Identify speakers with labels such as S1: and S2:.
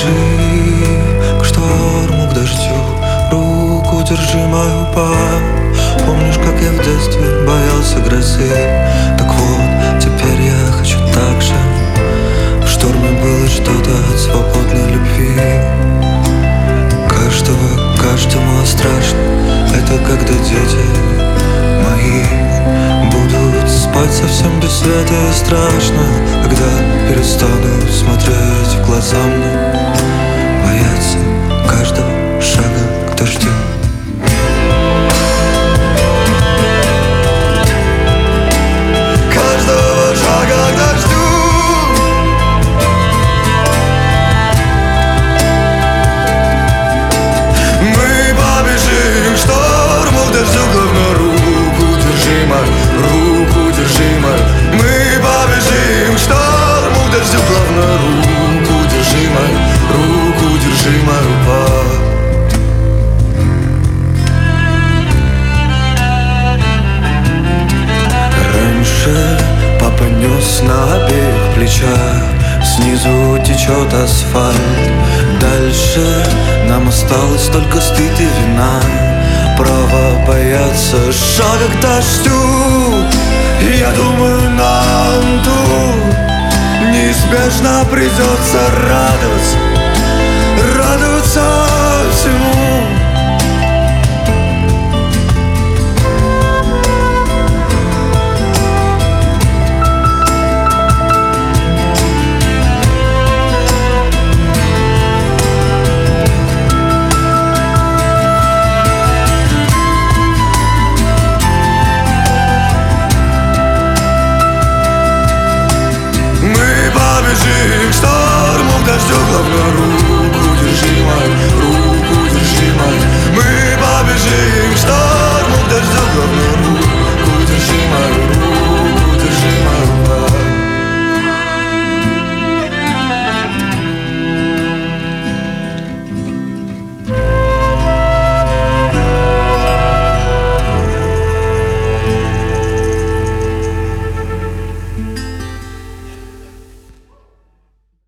S1: Побежи к шторму, к дождю, руку держи мою, помнишь, как я в детстве боялся грозы? Так вот, теперь я хочу так же. В шторме было что-то от свободной любви. Каждому страшно. Это когда дети мои будут спать совсем без света. И страшно, когда перестанут смотреть в глаза мне, бояться каждого шага к дождю. Каждого шага к дождю. Мы побежим к шторму, к дождю, главное, руку держи мою, руку держи мою. Мы побежим к шторму, к дождю, главное, руку держи мою, руку держи мою, Раньше папа нес на обеих плечах, снизу течет асфальт. Дальше нам осталось только стыд и вина, право бояться шага к дождю. И я думаю, нам тут неизбежно придется радоваться